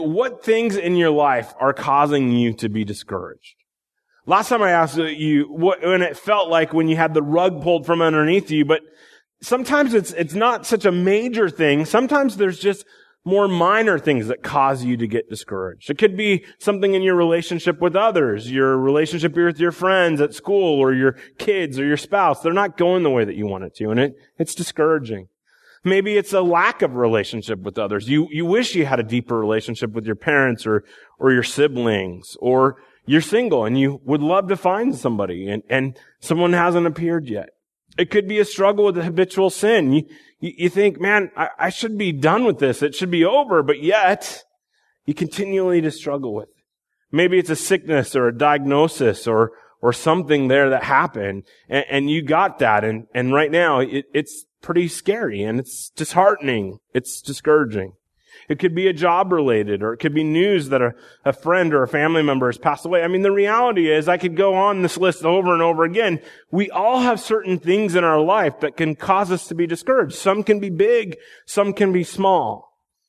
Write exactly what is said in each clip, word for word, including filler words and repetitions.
what things in your life are causing you to be discouraged? Last time I asked you what, when it felt like when you had the rug pulled from underneath you, but sometimes it's, it's not such a major thing. Sometimes there's just more minor things that cause you to get discouraged. It could be something in your relationship with others, your relationship with your friends at school or your kids or your spouse. They're not going the way that you want it to, and it, it's discouraging. Maybe it's a lack of relationship with others. You, you wish you had a deeper relationship with your parents or, or your siblings, or you're single and you would love to find somebody and, and someone hasn't appeared yet. It could be a struggle with a habitual sin. You, you, you think, man, I, I should be done with this. It should be over, but yet you continually to struggle with it. Maybe it's a sickness or a diagnosis or, or something there that happened and, and you got that. And, and right now it, it's pretty scary and it's disheartening. It's discouraging. It could be a job related, or it could be news that a, a friend or a family member has passed away. I mean, the reality is, I could go on this list over and over again. We all have certain things in our life that can cause us to be discouraged. Some can be big, some can be small.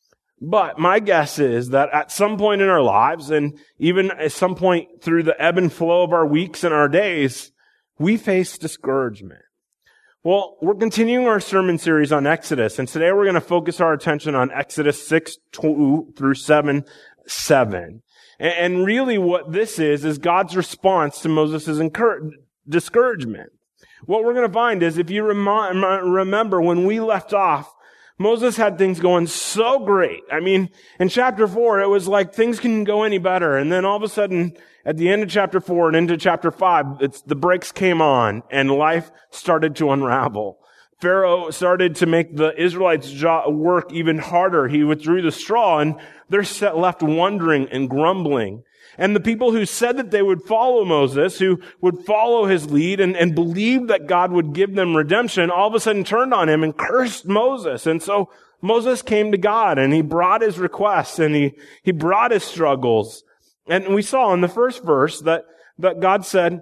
But my guess is that at some point in our lives, and even at some point through the ebb and flow of our weeks and our days, we face discouragement. Well, we're continuing our sermon series on Exodus, and today we're going to focus our attention on Exodus six, two through seven, seven. And really what this is, is God's response to Moses' discouragement. What we're going to find is, if you rem- remember when we left off, Moses had things going so great. I mean, in chapter four, it was like things couldn't go any better. And then all of a sudden, at the end of chapter four and into chapter five, it's, the brakes came on and life started to unravel. Pharaoh started to make the Israelites' job work even harder. He withdrew the straw and they're left wondering and grumbling. And the people who said that they would follow Moses, who would follow his lead and, and believe that God would give them redemption, all of a sudden turned on him and cursed Moses. And so Moses came to God and he brought his requests and he, he brought his struggles. And we saw in the first verse that, that God said,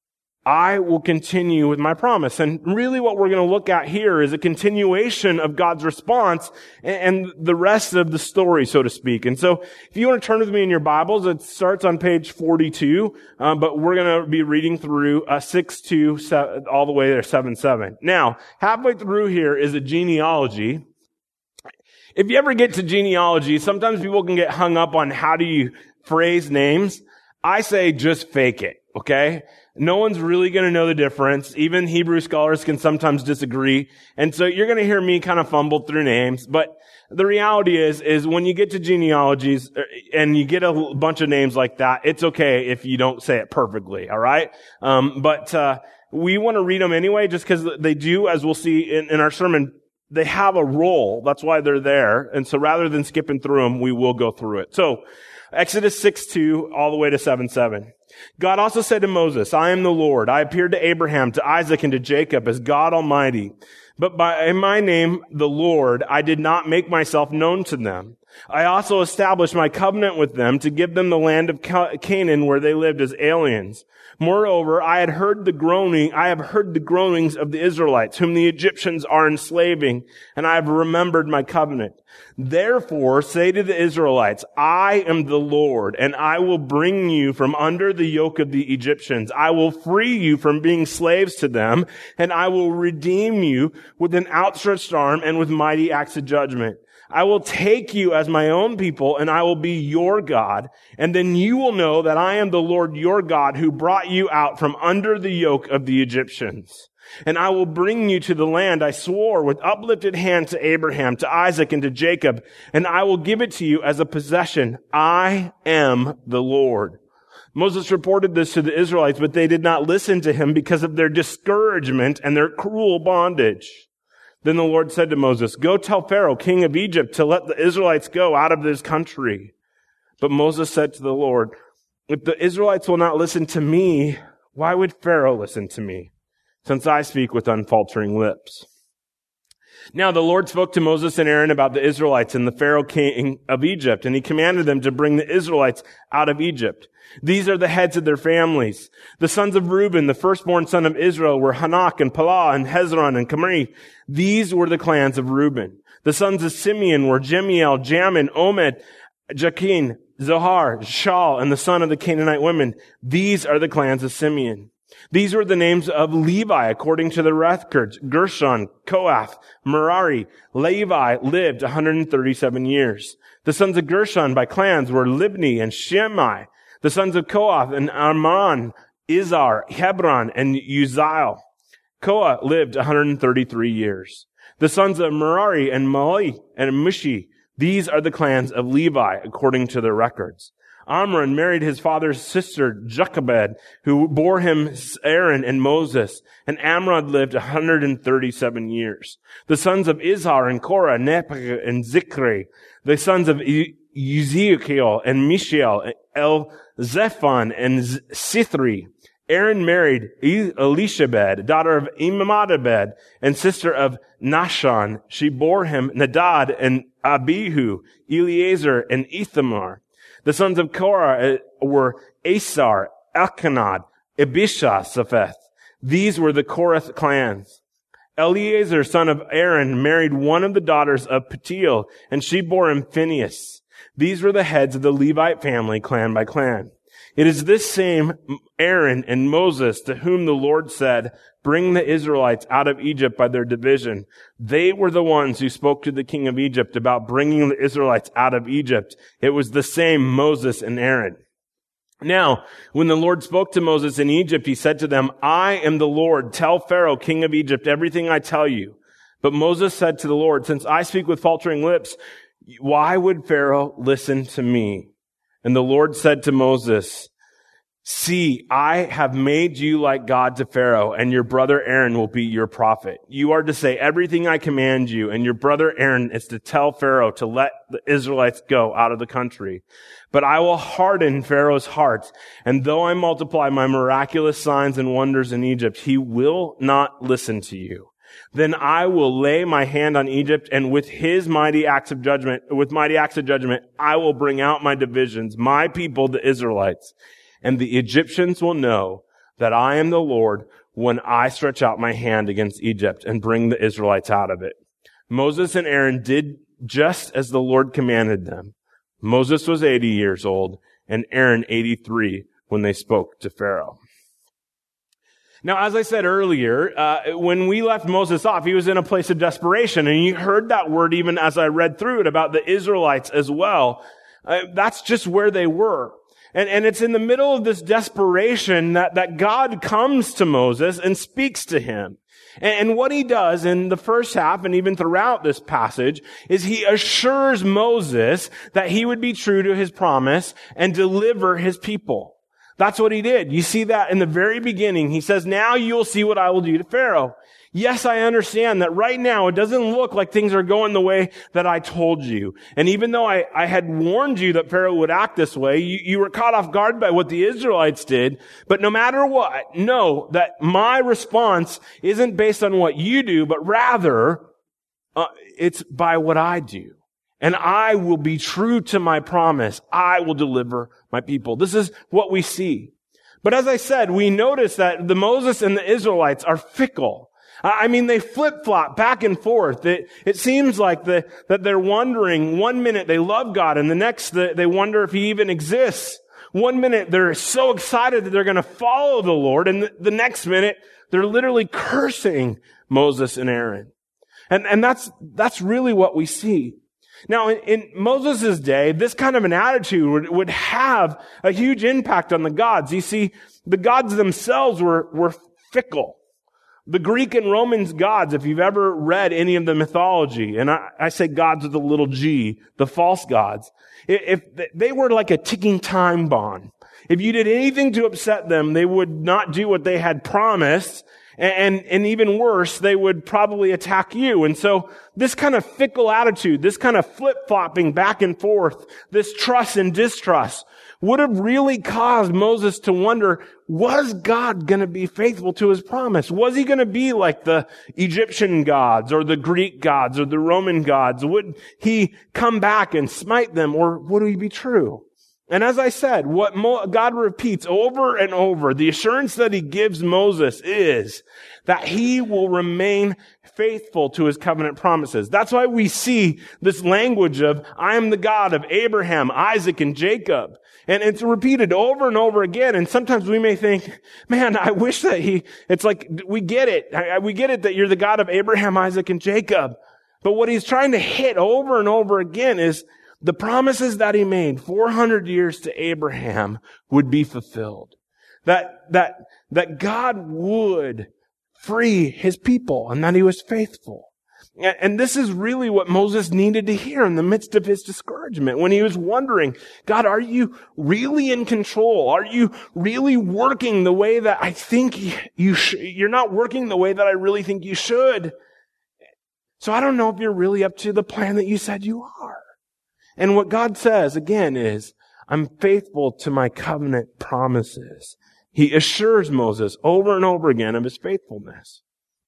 I will continue with my promise. And really what we're going to look at here is a continuation of God's response and, and the rest of the story, so to speak. And so if you want to turn with me in your Bibles, it starts on page forty-two, um, but we're going to be reading through uh, six to seven, all the way to seven seven. Now, halfway through here is a genealogy. If you ever get to genealogy, sometimes people can get hung up on how do you phrase names. I say just fake it, okay? No one's really going to know the difference. Even Hebrew scholars can sometimes disagree. And so you're going to hear me kind of fumble through names. But the reality is, is when you get to genealogies and you get a bunch of names like that, it's okay if you don't say it perfectly, all right? Um, but uh we want to read them anyway, just because they do, as we'll see in, in our sermon, they have a role. That's why they're there. And so rather than skipping through them, we will go through it. So Exodus six two all the way to seven seven. God also said to Moses, I am the Lord. I appeared to Abraham, to Isaac, and to Jacob as God Almighty. But by my name, the Lord, I did not make myself known to them. I also established my covenant with them to give them the land of Canaan where they lived as aliens. Moreover, I had heard the groaning, I have heard the groanings of the Israelites, whom the Egyptians are enslaving, and I have remembered my covenant. Therefore, say to the Israelites, I am the Lord, and I will bring you from under the yoke of the Egyptians. I will free you from being slaves to them, and I will redeem you with an outstretched arm and with mighty acts of judgment. I will take you as my own people, and I will be your God. And then you will know that I am the Lord your God, who brought you out from under the yoke of the Egyptians. And I will bring you to the land I swore with uplifted hand to Abraham, to Isaac, and to Jacob, and I will give it to you as a possession. I am the Lord. Moses reported this to the Israelites, but they did not listen to him because of their discouragement and their cruel bondage. Then the Lord said to Moses, go tell Pharaoh, king of Egypt, to let the Israelites go out of this country. But Moses said to the Lord, if the Israelites will not listen to me, why would Pharaoh listen to me, since I speak with unfaltering lips? Now the Lord spoke to Moses and Aaron about the Israelites and the Pharaoh king of Egypt, and he commanded them to bring the Israelites out of Egypt. These are the heads of their families. The sons of Reuben, the firstborn son of Israel, were Hanak and Palah and Hezron and Camri. These were the clans of Reuben. The sons of Simeon were Jemiel, Jamin, Omed, Jachin, Zohar, Shaul, and the son of the Canaanite women. These are the clans of Simeon. These were the names of Levi according to the records. Gershon, Kohath, Merari. Levi lived one hundred thirty-seven years. The sons of Gershon by clans were Libni and Shimei. The sons of Kohath and Amram, Izhar, Hebron, and Uzziel. Kohath lived one hundred thirty-three years. The sons of Merari and Mali and Mushi. These are the clans of Levi according to their records. Amram married his father's sister, Jochebed, who bore him Aaron and Moses, and Amram lived one hundred thirty-seven years. The sons of Izhar and Korah, Nepheg and Zikri, the sons of Ezekiel and Mishael, El-Zephon and Sithri. Aaron married Elishabed, daughter of Imadabed, and sister of Nashon. She bore him Nadab and Abihu, Eleazar and Ithamar. The sons of Korah were Asar, Elkanah, Abishah, Sapheth. These were the Korath clans. Eleazar, son of Aaron, married one of the daughters of Petiel, and she bore him Phinehas. These were the heads of the Levite family, clan by clan. It is this same Aaron and Moses to whom the Lord said, bring the Israelites out of Egypt by their division. They were the ones who spoke to the king of Egypt about bringing the Israelites out of Egypt. It was the same Moses and Aaron. Now, when the Lord spoke to Moses in Egypt, he said to them, I am the Lord. Tell Pharaoh, king of Egypt, everything I tell you. But Moses said to the Lord, since I speak with faltering lips, why would Pharaoh listen to me? And the Lord said to Moses, see, I have made you like God to Pharaoh, and your brother Aaron will be your prophet. You are to say everything I command you, and your brother Aaron is to tell Pharaoh to let the Israelites go out of the country. But I will harden Pharaoh's heart, and though I multiply my miraculous signs and wonders in Egypt, he will not listen to you. Then I will lay my hand on Egypt, and with his mighty acts of judgment, with mighty acts of judgment, I will bring out my divisions, my people, the Israelites. And the Egyptians will know that I am the Lord when I stretch out my hand against Egypt and bring the Israelites out of it. Moses and Aaron did just as the Lord commanded them. Moses was eighty years old and Aaron eighty-three when they spoke to Pharaoh. Now, as I said earlier, uh, when we left Moses off, he was in a place of desperation. And you heard that word even as I read through it about the Israelites as well. Uh, that's just where they were. And, and it's in the middle of this desperation that, that God comes to Moses and speaks to him. And, and what he does in the first half and even throughout this passage is he assures Moses that he would be true to his promise and deliver his people. That's what he did. You see that in the very beginning. He says, now you'll see what I will do to Pharaoh. Yes, I understand that right now it doesn't look like things are going the way that I told you. And even though I, I had warned you that Pharaoh would act this way, you, you were caught off guard by what the Israelites did. But no matter what, know that my response isn't based on what you do, but rather uh, it's by what I do. And I will be true to my promise. I will deliver my people. This is what we see. But as I said, we notice that the Moses and the Israelites are fickle. I mean, they flip-flop back and forth. It, it seems like the, that they're wondering. One minute they love God, and the next the, they wonder if he even exists. One minute they're so excited that they're going to follow the Lord, and the, the next minute they're literally cursing Moses and Aaron. And, and that's, that's really what we see. Now, in, in Moses' day, this kind of an attitude would, would have a huge impact on the gods. You see, the gods themselves were, were fickle. The Greek and Romans gods, if you've ever read any of the mythology, and I, I say gods with a little g, the false gods, if, if they were like a ticking time bomb. If you did anything to upset them, they would not do what they had promised. And, and even worse, they would probably attack you. And so this kind of fickle attitude, this kind of flip-flopping back and forth, this trust and distrust would have really caused Moses to wonder, was God going to be faithful to his promise? Was he going to be like the Egyptian gods or the Greek gods or the Roman gods? Would he come back and smite them, or would he be true? And as I said, what Mo- God repeats over and over, the assurance that he gives Moses is that he will remain faithful to his covenant promises. That's why we see this language of, I am the God of Abraham, Isaac, and Jacob. And it's repeated over and over again. And sometimes we may think, man, I wish that he, it's like, we get it. I, we get it that you're the God of Abraham, Isaac, and Jacob. But what he's trying to hit over and over again is the promises that he made four hundred years to Abraham would be fulfilled. That, that, that God would free his people and that he was faithful. And, and this is really what Moses needed to hear in the midst of his discouragement when he was wondering, God, are you really in control? Are you really working the way that I think you should? You're not working the way that I really think you should. So I don't know if you're really up to the plan that you said you are. And what God says, again, is, I'm faithful to my covenant promises. He assures Moses over and over again of his faithfulness.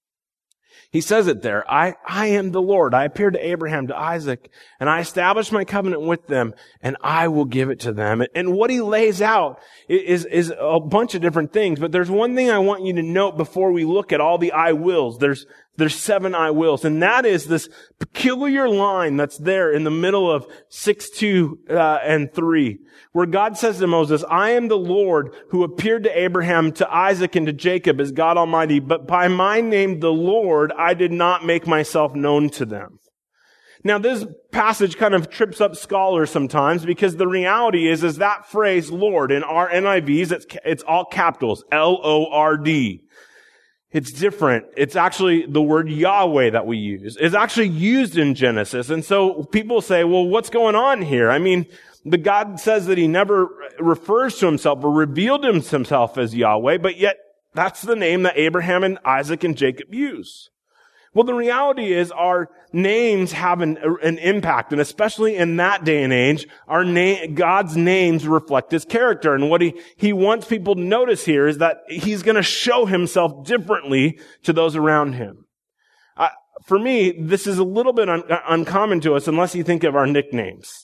He says it there, I, I am the Lord. I appeared to Abraham, to Isaac, and I established my covenant with them, and I will give it to them. And what he lays out is, is a bunch of different things, but there's one thing I want you to note before we look at all the I wills. There's There's seven I wills, and that is this peculiar line that's there in the middle of six, two, uh, and three, where God says to Moses, I am the Lord who appeared to Abraham, to Isaac, and to Jacob as God Almighty, but by my name, the Lord, I did not make myself known to them. Now, this passage kind of trips up scholars sometimes because the reality is, is that phrase, Lord, in our N I Vs, it's, it's all capitals, L O R D. It's different. It's actually the word Yahweh that we use. It's actually used in Genesis. And so people say, well, what's going on here? I mean, the God says that he never refers to himself or revealed himself as Yahweh, but yet that's the name that Abraham and Isaac and Jacob use. Well, the reality is our names have an, an impact, and especially in that day and age, our name, God's names reflect his character. And what he, he wants people to notice here is that he's going to show himself differently to those around him. Uh, for me, this is a little bit un, uncommon to us unless you think of our nicknames.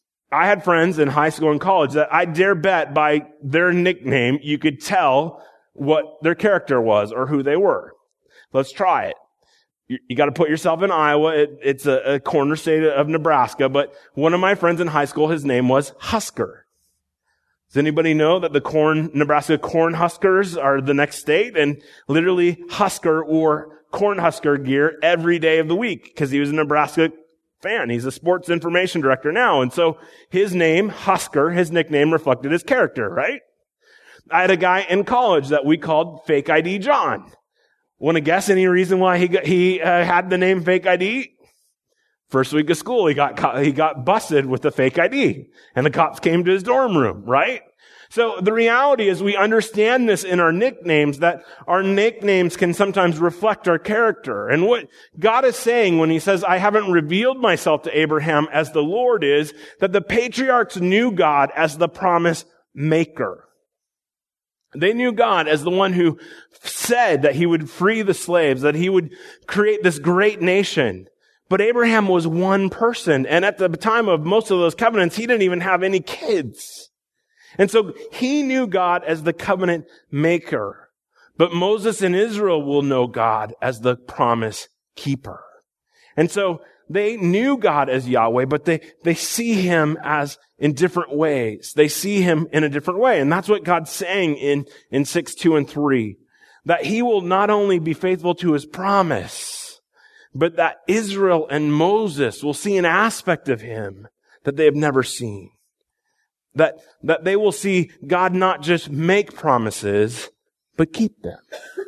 I had friends in high school and college that I dare bet by their nickname, you could tell what their character was or who they were. Let's try it. You, you got to put yourself in Iowa. It, it's a, a corner state of Nebraska, but one of my friends in high school, his name was Husker. Does anybody know that the corn, Nebraska corn huskers are the next state? And literally Husker wore corn husker gear every day of the week because he was a Nebraska fan. He's a sports information director now. And so his name, Husker, his nickname reflected his character, right? I had a guy in college that we called Fake I D John. Want to guess any reason why he got, he uh, had the name Fake I D? First week of school, he got caught, he got busted with the fake I D, and the cops came to his dorm room, right? So the reality is we understand this in our nicknames, that our nicknames can sometimes reflect our character. And what God is saying when he says, I haven't revealed myself to Abraham as the Lord, is that the patriarchs knew God as the promise maker. They knew God as the one who said that he would free the slaves, that he would create this great nation. But Abraham was one person, and at the time of most of those covenants, he didn't even have any kids. And so he knew God as the covenant maker. But Moses and Israel will know God as the promise keeper. And so they knew God as Yahweh, but they, they see him as in different ways. They see him in a different way. And that's what God's saying in, in six, two, and three. That he will not only be faithful to his promise, but that Israel and Moses will see an aspect of him that they have never seen. That, that they will see God not just make promises, but keep them.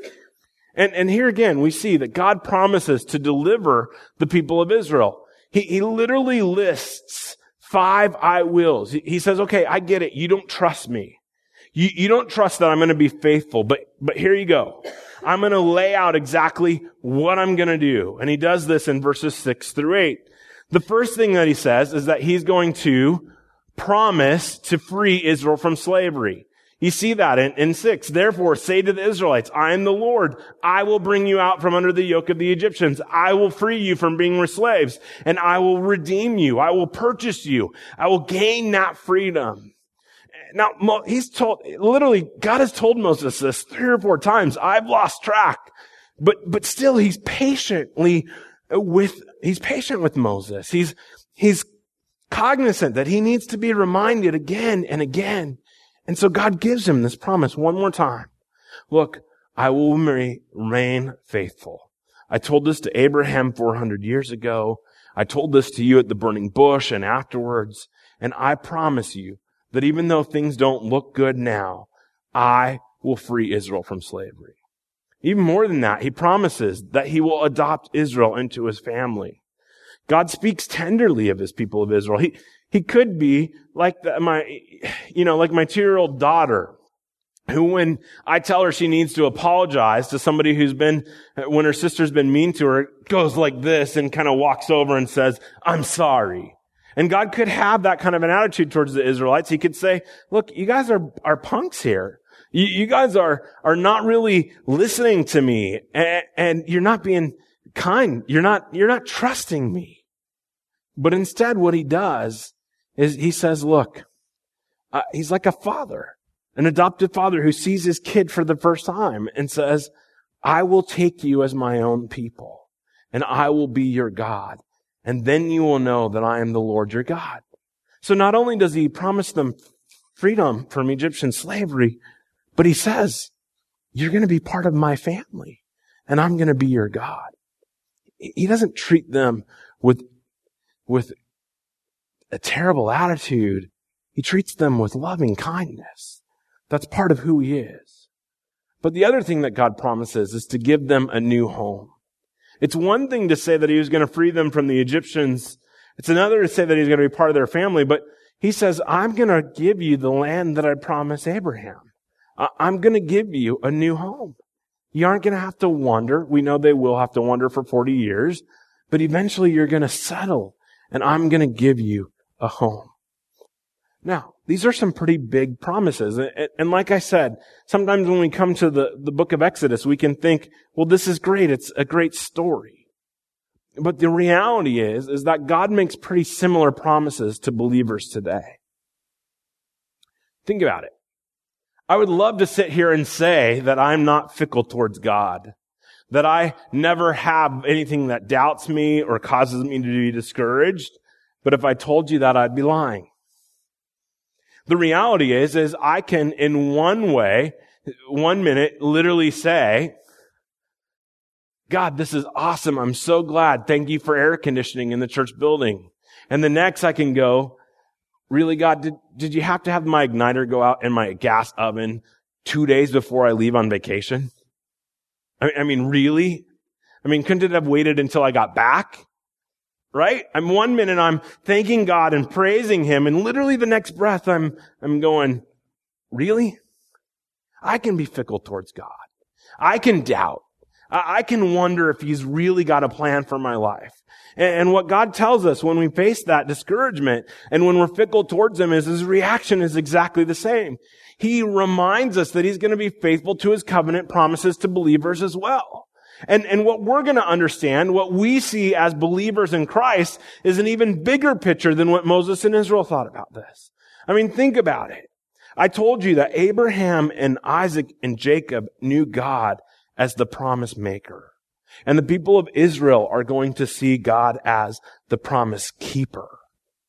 And, and here again, we see that God promises to deliver the people of Israel. He, he literally lists five I wills. He, he says, okay, I get it. You don't trust me. You, you don't trust that I'm going to be faithful, but, but here you go. I'm going to lay out exactly what I'm going to do. And he does this in verses six through eight. The first thing that he says is that he's going to promise to free Israel from slavery. You see that in, in six. Therefore, say to the Israelites, I am the Lord. I will bring you out from under the yoke of the Egyptians. I will free you from being slaves, and I will redeem you. I will purchase you. I will gain that freedom. Now, Mo, he's told, literally, God has told Moses this three or four times. I've lost track. But, but still, he's patiently with, he's patient with Moses. He's, he's cognizant that he needs to be reminded again and again. And so God gives him this promise one more time. Look, I will remain faithful. I told this to Abraham four hundred years ago. I told this to you at the burning bush and afterwards. And I promise you that even though things don't look good now, I will free Israel from slavery. Even more than that, he promises that he will adopt Israel into his family. God speaks tenderly of his people of Israel. He, he could be like the, my, you know, like my two-year-old daughter, who when I tell her she needs to apologize to somebody who's been, when her sister's been mean to her, goes like this and kind of walks over and says, I'm sorry. And God could have that kind of an attitude towards the Israelites. He could say, look, you guys are, are punks here. You, you guys are, are not really listening to me, and, and you're not being kind. You're not, you're not trusting me. But instead, what he does is he says, look, uh, he's like a father, an adopted father who sees his kid for the first time and says, I will take you as my own people, and I will be your God. And then you will know that I am the Lord your God. So not only does he promise them freedom from Egyptian slavery, but he says, you're going to be part of my family, and I'm going to be your God. He doesn't treat them with, with a terrible attitude. He treats them with loving kindness. That's part of who he is. But the other thing that God promises is to give them a new home. It's one thing to say that he was going to free them from the Egyptians. It's another to say that he's going to be part of their family. But he says, I'm going to give you the land that I promised Abraham. I'm going to give you a new home. You aren't going to have to wander. We know they will have to wander for forty years. But eventually you're going to settle. And I'm going to give you a home. Now, these are some pretty big promises. And like I said, sometimes when we come to the, the book of Exodus, we can think, well, this is great. It's a great story. But the reality is, is that God makes pretty similar promises to believers today. Think about it. I would love to sit here and say that I'm not fickle towards God, that I never have anything that doubts me or causes me to be discouraged. But if I told you that, I'd be lying. The reality is, is I can in one way, one minute, literally say, God, this is awesome. I'm so glad. Thank you for air conditioning in the church building. And the next I can go, really, God, did, did you have to have my igniter go out in my gas oven two days before I leave on vacation? I, I mean, really? I mean, couldn't it have waited until I got back? Right? I'm one minute I'm thanking God and praising him, and literally the next breath I'm, I'm going, really? I can be fickle towards God. I can doubt. I can wonder if he's really got a plan for my life. And what God tells us when we face that discouragement and when we're fickle towards him is his reaction is exactly the same. He reminds us that he's going to be faithful to his covenant promises to believers as well. And, and what we're going to understand, what we see as believers in Christ, is an even bigger picture than what Moses and Israel thought about this. I mean, think about it. I told you that Abraham and Isaac and Jacob knew God as the promise maker. And the people of Israel are going to see God as the promise keeper.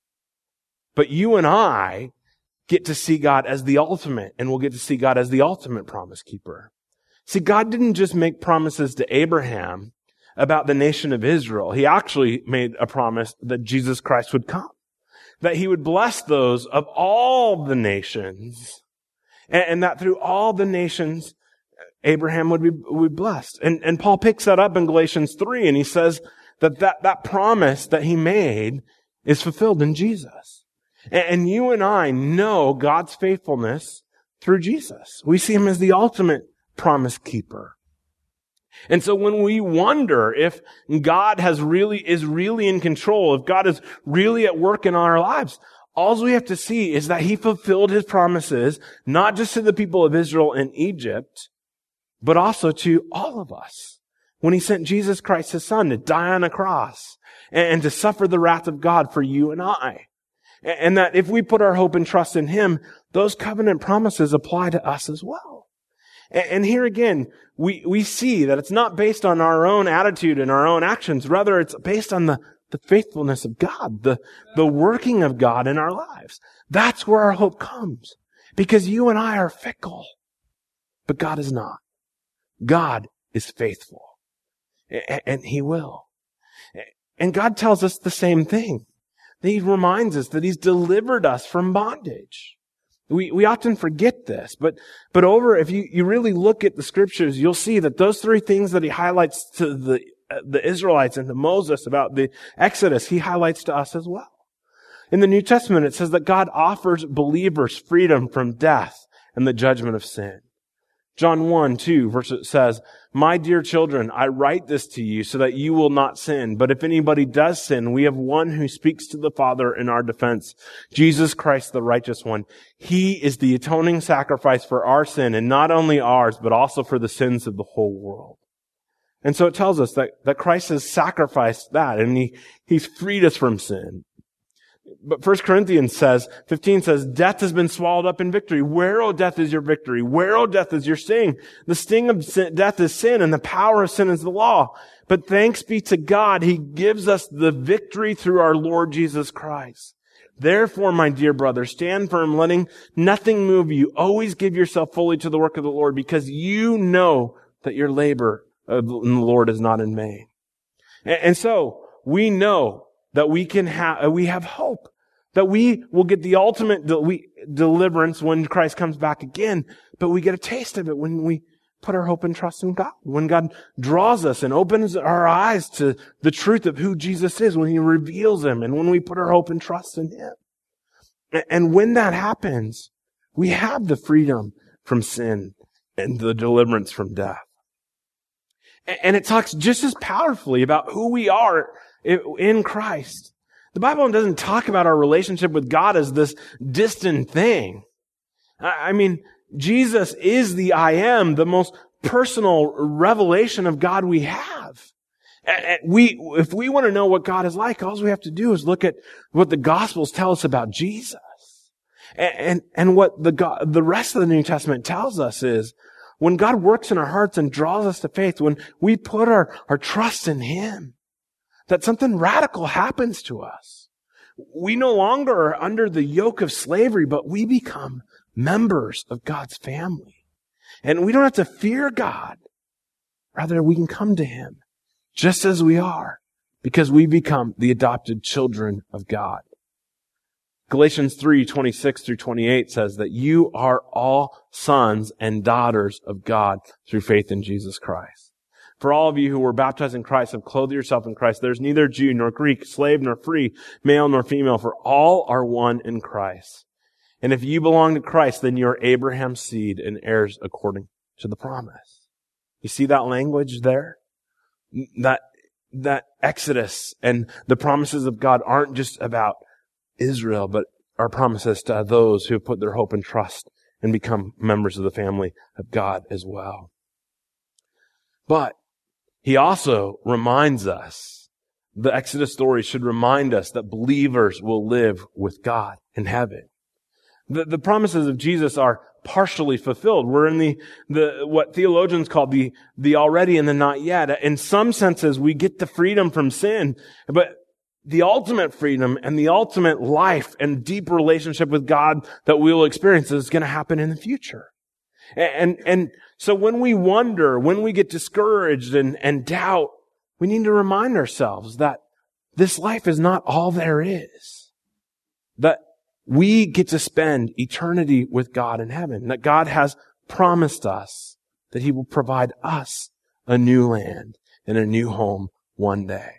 But you and I get to see God as the ultimate, and we'll get to see God as the ultimate promise keeper. See, God didn't just make promises to Abraham about the nation of Israel. He actually made a promise that Jesus Christ would come, that he would bless those of all the nations, and, and that through all the nations, Abraham would be, would be blessed. And, and Paul picks that up in Galatians three, and he says that, that that promise that he made is fulfilled in Jesus. And, and you and I know God's faithfulness through Jesus. We see him as the ultimate promise keeper. And so when we wonder if God has really, is really in control, if God is really at work in our lives, all we have to see is that he fulfilled his promises, not just to the people of Israel in Egypt, but also to all of us. When he sent Jesus Christ, his son, to die on a cross and to suffer the wrath of God for you and I. And that if we put our hope and trust in Him, those covenant promises apply to us as well. And here again, we, we see that it's not based on our own attitude and our own actions. Rather, it's based on the, the faithfulness of God, the, the working of God in our lives. That's where our hope comes. Because you and I are fickle. But God is not. God is faithful. And He will. And God tells us the same thing. He reminds us that He's delivered us from bondage. We, we often forget this, but, but over, if you, you really look at the scriptures, you'll see that those three things that He highlights to the, uh, the Israelites and to Moses about the Exodus, He highlights to us as well. In the New Testament, it says that God offers believers freedom from death and the judgment of sin. John one, two, verse it says, "My dear children, I write this to you so that you will not sin. But if anybody does sin, we have one who speaks to the Father in our defense, Jesus Christ, the righteous one. He is the atoning sacrifice for our sin, and not only ours, but also for the sins of the whole world." And so it tells us that, that Christ has sacrificed that, and he, He's freed us from sin. But First Corinthians says, fifteen says, "Death has been swallowed up in victory. Where, O death, is your victory? Where, O death, is your sting? The sting of sin, death is sin, and the power of sin is the law. But thanks be to God, He gives us the victory through our Lord Jesus Christ. Therefore, my dear brother, stand firm, letting nothing move you. Always give yourself fully to the work of the Lord, because you know that your labor in the Lord is not in vain." And, and so, we know that we can have, we have hope, that we will get the ultimate de- we, deliverance when Christ comes back again, but we get a taste of it when we put our hope and trust in God. When God draws us and opens our eyes to the truth of who Jesus is, when He reveals Him, and when we put our hope and trust in Him. And, and when that happens, we have the freedom from sin and the deliverance from death. And, and it talks just as powerfully about who we are in Christ. The Bible doesn't talk about our relationship with God as this distant thing. I mean, Jesus is the I am, the most personal revelation of God we have. We, if we want to know what God is like, all we have to do is look at what the Gospels tell us about Jesus. And, and, and what the God, the rest of the New Testament tells us is when God works in our hearts and draws us to faith, when we put our, our trust in Him, that something radical happens to us. We no longer are under the yoke of slavery, but we become members of God's family. And we don't have to fear God. Rather, we can come to Him just as we are, because we become the adopted children of God. Galatians three, twenty-six through twenty-eight says that you are all sons and daughters of God through faith in Jesus Christ. For all of you who were baptized in Christ have clothed yourself in Christ. There's neither Jew nor Greek, slave nor free, male nor female, for all are one in Christ. And if you belong to Christ, then you are Abraham's seed and heirs according to the promise. You see that language there? That, that Exodus and the promises of God aren't just about Israel, but are promises to those who have put their hope and trust and become members of the family of God as well. But He also reminds us, the Exodus story should remind us that believers will live with God in heaven. The, the promises of Jesus are partially fulfilled. We're in the, the, what theologians call the, the already and the not yet. In some senses, we get the freedom from sin, but the ultimate freedom and the ultimate life and deep relationship with God that we will experience is going to happen in the future. And, and so when we wonder, when we get discouraged and, and doubt, we need to remind ourselves that this life is not all there is. That we get to spend eternity with God in heaven. That God has promised us that He will provide us a new land and a new home one day.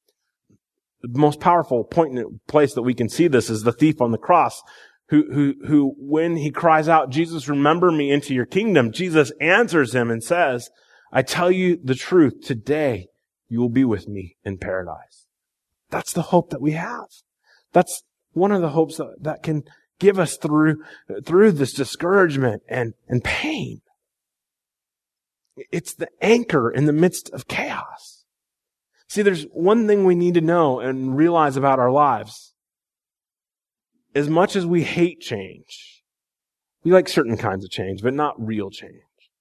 The most powerful point and place that we can see this is the thief on the cross. Who, who, who, when he cries out, "Jesus, remember me into your kingdom," Jesus answers him and says, "I tell you the truth, today you will be with me in paradise." That's the hope that we have. That's one of the hopes that, that can give us through, through this discouragement and, and pain. It's the anchor in the midst of chaos. See, there's one thing we need to know and realize about our lives. as much as we hate change, we like certain kinds of change, but not real change.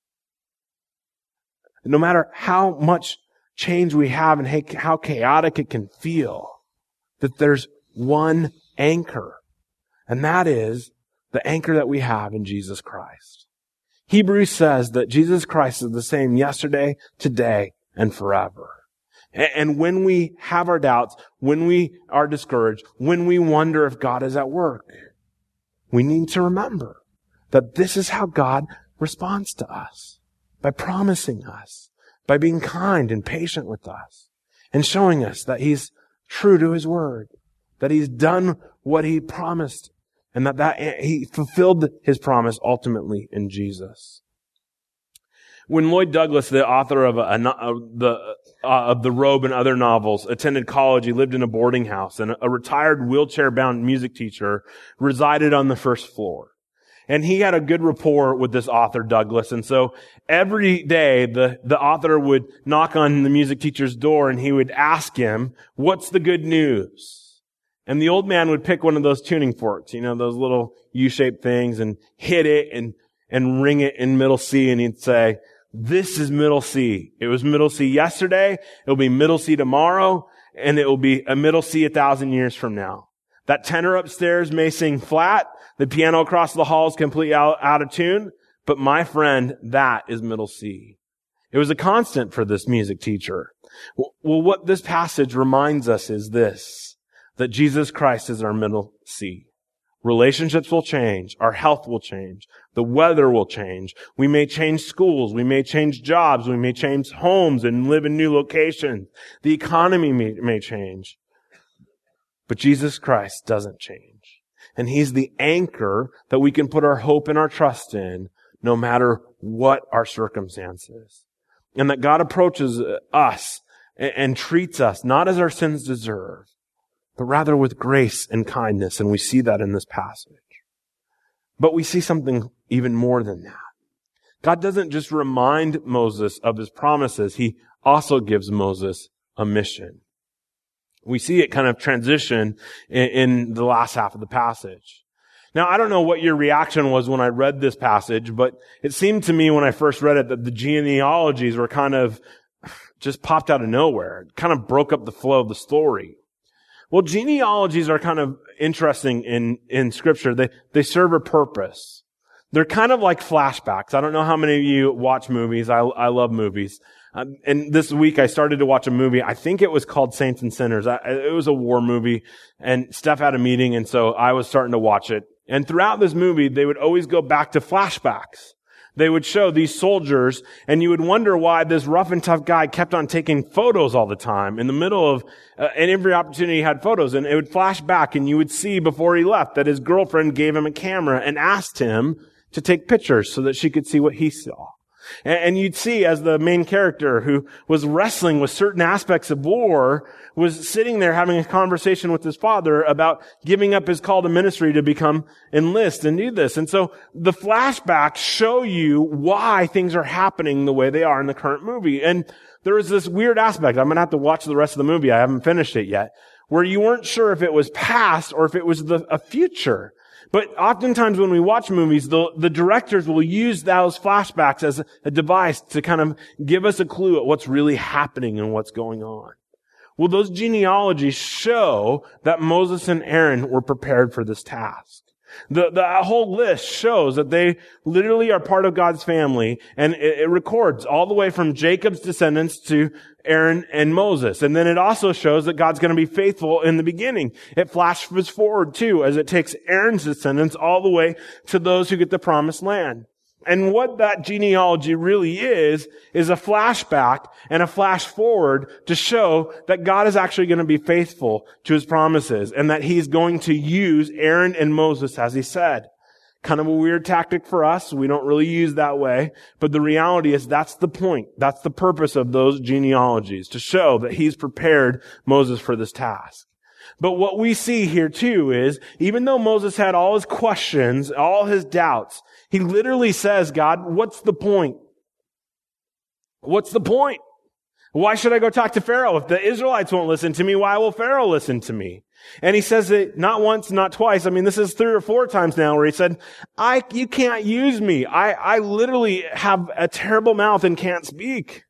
No matter how much change we have and how chaotic it can feel, that there's one anchor, and that is the anchor that we have in Jesus Christ. Hebrews says that Jesus Christ is the same yesterday, today, and forever. And when we have our doubts, when we are discouraged, when we wonder if God is at work, we need to remember that this is how God responds to us, by promising us, by being kind and patient with us, and showing us that He's true to His word, that He's done what He promised, and that, that He fulfilled His promise ultimately in Jesus. When Lloyd Douglas, the author of, a, a, the, uh, of The Robe and other novels, attended college, he lived in a boarding house, and a retired wheelchair-bound music teacher resided on the first floor. And he had a good rapport with this author, Douglas, and so every day the, the author would knock on the music teacher's door and he would ask him, "What's the good news?" And the old man would pick one of those tuning forks, you know, those little U-shaped things, and hit it and, and ring it in middle C, and he'd say, "This is middle C. It was middle C yesterday, it'll be middle C tomorrow, and it will be a middle C a thousand years from now. That tenor upstairs may sing flat, the piano across the hall is completely out, out of tune, but my friend, that is middle C." It was a constant for this music teacher. Well, what this passage reminds us is this, that Jesus Christ is our middle C. Relationships will change. Our health will change. The weather will change. We may change schools. We may change jobs. We may change homes and live in new locations. The economy may, may change. But Jesus Christ doesn't change. And He's the anchor that we can put our hope and our trust in no matter what our circumstances. And that God approaches us and, and treats us not as our sins deserve, but rather with grace and kindness. And we see that in this passage. But we see something even more than that. God doesn't just remind Moses of His promises. He also gives Moses a mission. We see it kind of transition in, in the last half of the passage. Now, I don't know what your reaction was when I read this passage, but it seemed to me when I first read it that the genealogies were kind of just popped out of nowhere. It kind of broke up the flow of the story. Well, genealogies are kind of interesting in, in Scripture. They, they serve a purpose. They're kind of like flashbacks. I don't know how many of you watch movies. I, I love movies. Um, and this week I started to watch a movie. I think it was called Saints and Sinners. I, it was a war movie, and Steph had a meeting, and so I was starting to watch it. And throughout this movie, they would always go back to flashbacks. They would show these soldiers, and you would wonder why this rough and tough guy kept on taking photos all the time in the middle of, uh, and every opportunity he had photos, and it would flash back, and you would see before he left that his girlfriend gave him a camera and asked him to take pictures so that she could see what he saw. And you'd see as the main character who was wrestling with certain aspects of war was sitting there having a conversation with his father about giving up his call to ministry to become enlist and do this. And so the flashbacks show you why things are happening the way they are in the current movie. And there is this weird aspect. I'm going to have to watch the rest of the movie. I haven't finished it yet, where you weren't sure if it was past or if it was the, a future. But oftentimes when we watch movies, the, the directors will use those flashbacks as a, a device to kind of give us a clue at what's really happening and what's going on. Well, those genealogies show that Moses and Aaron were prepared for this task. The, the whole list shows that they literally are part of God's family, and it, it records all the way from Jacob's descendants to Aaron and Moses. And then it also shows that God's going to be faithful in the beginning. It flashes forward too, as it takes Aaron's descendants all the way to those who get the promised land. And what that genealogy really is, is a flashback and a flash forward to show that God is actually going to be faithful to His promises and that He's going to use Aaron and Moses as He said. Kind of a weird tactic for us. We don't really use that way. But the reality is that's the point. That's the purpose of those genealogies, to show that He's prepared Moses for this task. But what we see here too is, even though Moses had all his questions, all his doubts, he literally says, God, what's the point? What's the point? Why should I go talk to Pharaoh? If the Israelites won't listen to me, why will Pharaoh listen to me? And he says it not once, not twice. I mean, this is three or four times now where he said, I, you can't use me. I, I literally have a terrible mouth and can't speak.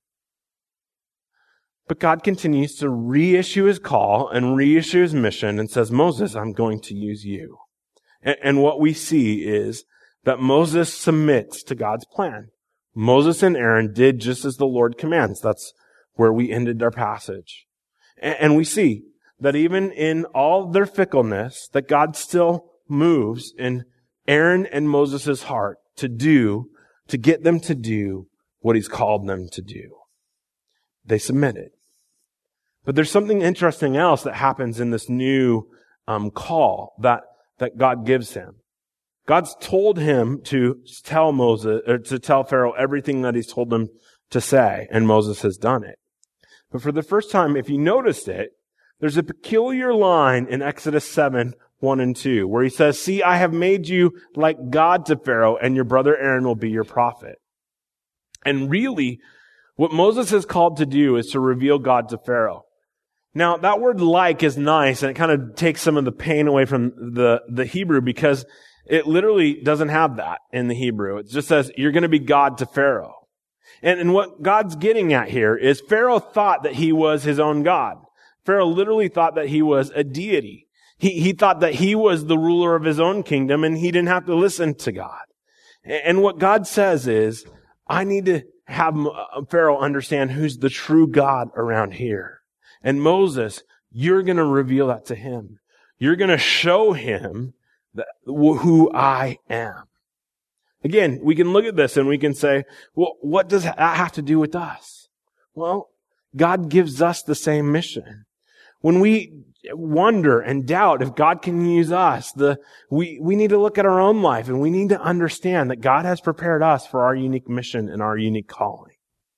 But God continues to reissue his call and reissue his mission and says, Moses, I'm going to use you. And, and what we see is that Moses submits to God's plan. Moses and Aaron did just as the Lord commands. That's where we ended our passage. And, and we see that even in all their fickleness, that God still moves in Aaron and Moses' heart to do, to get them to do what he's called them to do. They submitted. But there's something interesting else that happens in this new um, call that, that God gives him. God's told him to tell Moses, or to tell Pharaoh everything that he's told him to say, and Moses has done it. But for the first time, if you noticed it, there's a peculiar line in Exodus seven, one and two, where he says, see, I have made you like God to Pharaoh, and your brother Aaron will be your prophet. And really, what Moses is called to do is to reveal God to Pharaoh. Now, that word like is nice, and it kind of takes some of the pain away from the, the Hebrew, because it literally doesn't have that in the Hebrew. It just says, you're going to be God to Pharaoh. And, and what God's getting at here is Pharaoh thought that he was his own God. Pharaoh literally thought that he was a deity. He, he thought that he was the ruler of his own kingdom, and he didn't have to listen to God. And, and what God says is, I need to have Pharaoh understand who's the true God around here. And Moses, you're going to reveal that to him. You're going to show him that, who I am. Again, we can look at this and we can say, well, what does that have to do with us? Well, God gives us the same mission. When we wonder and doubt if God can use us, the, we, we need to look at our own life, and we need to understand that God has prepared us for our unique mission and our unique calling.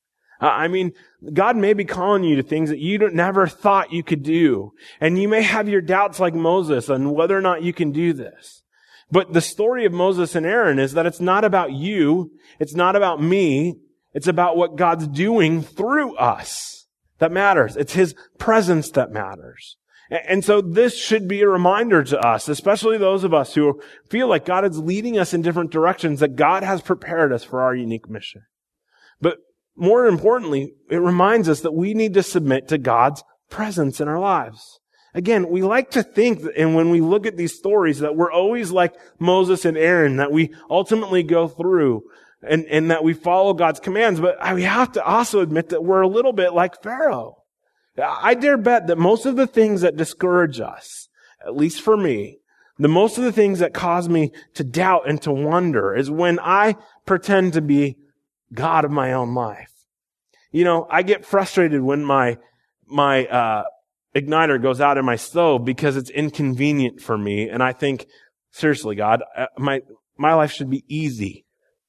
I mean, God may be calling you to things that you never thought you could do. And you may have your doubts like Moses on whether or not you can do this. But the story of Moses and Aaron is that it's not about you. It's not about me. It's about what God's doing through us that matters. It's his presence that matters. And so this should be a reminder to us, especially those of us who feel like God is leading us in different directions, that God has prepared us for our unique mission. But more importantly, it reminds us that we need to submit to God's presence in our lives. Again, we like to think, that, and when we look at these stories, that we're always like Moses and Aaron, that we ultimately go through and, and that we follow God's commands. But we have to also admit that we're a little bit like Pharaoh. I dare bet that most of the things that discourage us, at least for me, the most of the things that cause me to doubt and to wonder is when I pretend to be God of my own life. You know, I get frustrated when my, my, uh, igniter goes out in my stove because it's inconvenient for me. And I think, seriously, God, my, my life should be easy.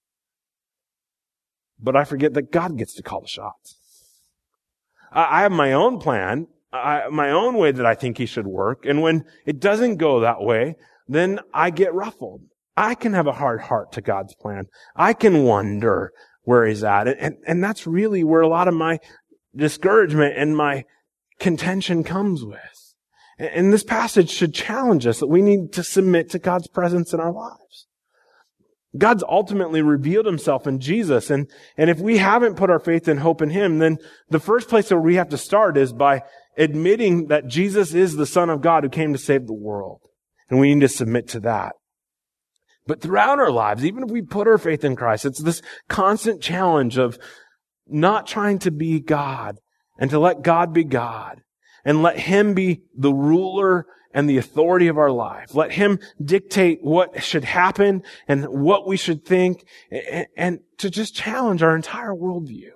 But I forget that God gets to call the shots. I, I have my own plan, I, my own way that I think he should work. And when it doesn't go that way, then I get ruffled. I can have a hard heart to God's plan. I can wonder where he's at. And, and that's really where a lot of my discouragement and my contention comes with. And this passage should challenge us that we need to submit to God's presence in our lives. God's ultimately revealed himself in Jesus. And, and if we haven't put our faith and hope in him, then the first place where we have to start is by admitting that Jesus is the Son of God who came to save the world. And we need to submit to that. But throughout our lives, even if we put our faith in Christ, it's this constant challenge of not trying to be God and to let God be God and let him be the ruler and the authority of our life. Let him dictate what should happen and what we should think, and, and to just challenge our entire worldview.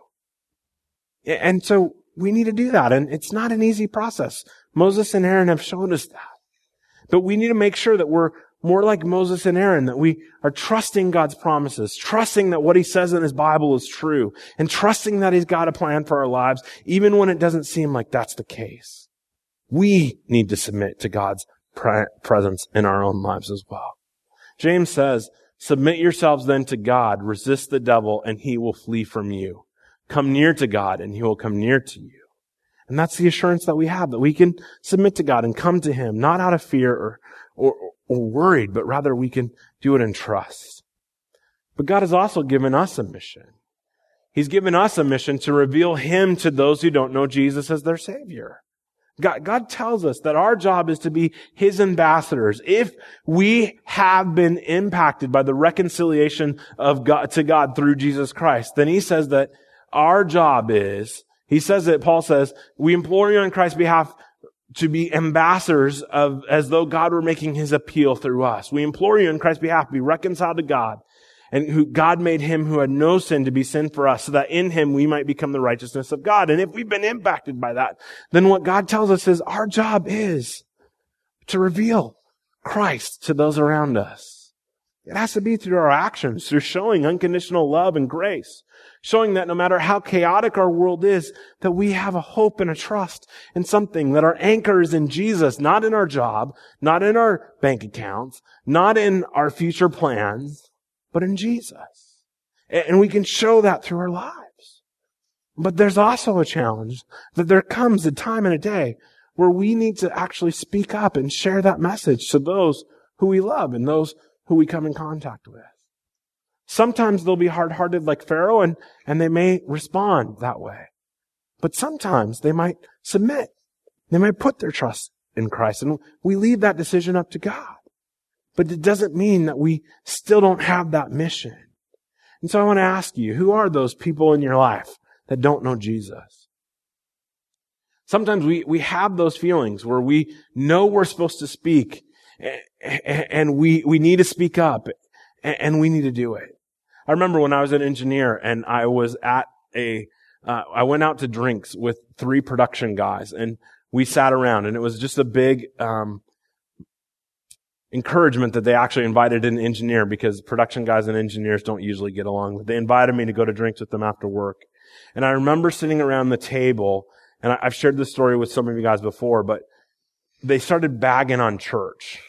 And so we need to do that. And it's not an easy process. Moses and Aaron have shown us that. But we need to make sure that we're more like Moses and Aaron, that we are trusting God's promises, trusting that what he says in his Bible is true, and trusting that he's got a plan for our lives, even when it doesn't seem like that's the case. We need to submit to God's pre- presence in our own lives as well. James says, submit yourselves then to God, resist the devil, and he will flee from you. come near to God and he will come near to you. And that's the assurance that we have, that we can submit to God and come to him, not out of fear or, or, or worried, but rather we can do it in trust. But God has also given us a mission. He's given us a mission to reveal him to those who don't know Jesus as their Savior. God, God tells us that our job is to be his ambassadors. If we have been impacted by the reconciliation of God to God through Jesus Christ, then he says that our job is, he says that, Paul says, we implore you on Christ's behalf to be ambassadors of, as though God were making his appeal through us. We implore you on Christ's behalf to be reconciled to God, and who God made him who had no sin to be sin for us, so that in him we might become the righteousness of God. And if we've been impacted by that, then what God tells us is our job is to reveal Christ to those around us. It has to be through our actions, through showing unconditional love and grace, showing that no matter how chaotic our world is, that we have a hope and a trust in something, that our anchor is in Jesus, not in our job, not in our bank accounts, not in our future plans, but in Jesus. And we can show that through our lives. But there's also a challenge that there comes a time and a day where we need to actually speak up and share that message to those who we love and those who we come in contact with. Sometimes they'll be hard-hearted like Pharaoh, and, and they may respond that way. But sometimes they might submit. They might put their trust in Christ, and we leave that decision up to God. But it doesn't mean that we still don't have that mission. And so I want to ask you, who are those people in your life that don't know Jesus? Sometimes we, we have those feelings where we know we're supposed to speak, and we, we need to speak up, and we need to do it. I remember when I was an engineer and I was at a, uh, I went out to drinks with three production guys, and we sat around, and it was just a big, um, encouragement that they actually invited an engineer, because production guys and engineers don't usually get along. But they invited me to go to drinks with them after work. And I remember sitting around the table, and I've shared this story with some of you guys before, but they started bagging on church.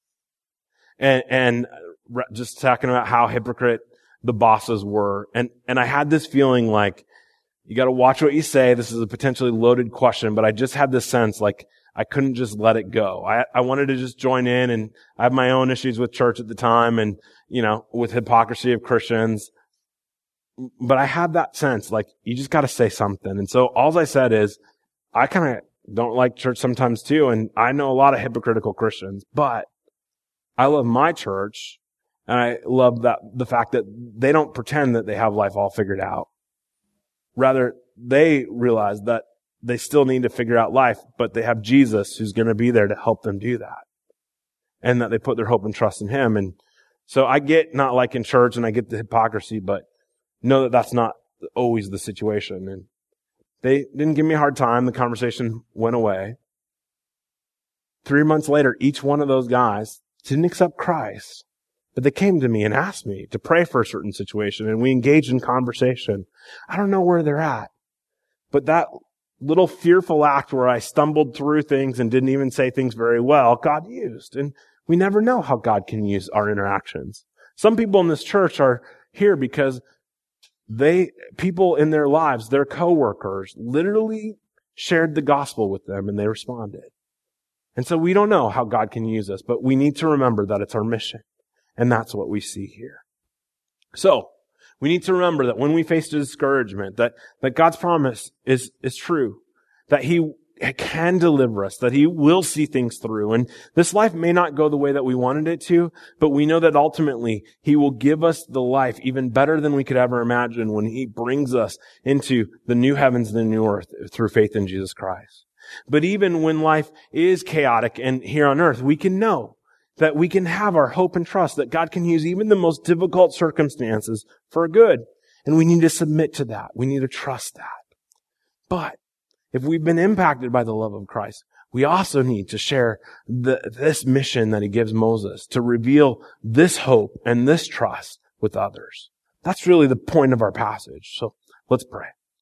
And, and just talking about how hypocrite the bosses were. And, and I had this feeling like, you gotta watch what you say. This is a potentially loaded question, but I just had this sense like, I couldn't just let it go. I, I wanted to just join in, and I have my own issues with church at the time and, you know, with hypocrisy of Christians. But I had that sense, like, you just gotta say something. And so all I said is, I kind of don't like church sometimes too, and I know a lot of hypocritical Christians, but I love my church, and I love that, the fact that they don't pretend that they have life all figured out. Rather, they realize that they still need to figure out life, but they have Jesus who's going to be there to help them do that. And that they put their hope and trust in him. And so I get not liking church, and I get the hypocrisy, but know that that's not always the situation. And they didn't give me a hard time. The conversation went away. Three months later, each one of those guys didn't accept Christ, but they came to me and asked me to pray for a certain situation, and we engaged in conversation. I don't know where they're at, but that little fearful act where I stumbled through things and didn't even say things very well, God used. And we never know how God can use our interactions. Some people in this church are here because they, people in their lives, their coworkers, literally shared the gospel with them, and they responded. And so we don't know how God can use us, but we need to remember that it's our mission. And that's what we see here. So, we need to remember that when we face discouragement, that, that God's promise is, is true. That he can deliver us, that he will see things through. And this life may not go the way that we wanted it to, but we know that ultimately he will give us the life even better than we could ever imagine when he brings us into the new heavens and the new earth through faith in Jesus Christ. But even when life is chaotic and here on earth, we can know that we can have our hope and trust that God can use even the most difficult circumstances for good. And we need to submit to that. We need to trust that. But if we've been impacted by the love of Christ, we also need to share the, this mission that he gives Moses to reveal this hope and this trust with others. That's really the point of our passage. So let's pray.